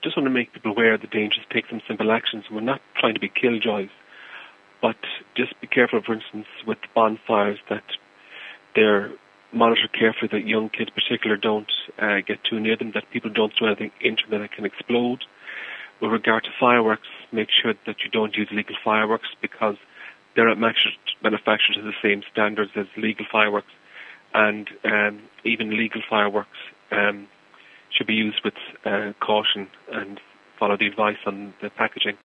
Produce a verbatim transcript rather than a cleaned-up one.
just want to make people aware of the dangers, take some simple actions. We're not trying to be killjoys, but just be careful, for instance, with bonfires, that they're monitored carefully, that young kids in particular don't uh, get too near them, that people don't throw anything into them that can explode. With regard to fireworks, make sure that you don't use illegal fireworks, because they're not manufactured to the same standards as legal fireworks, and um, even legal fireworks um, should be used with uh, caution and follow the advice on the packaging.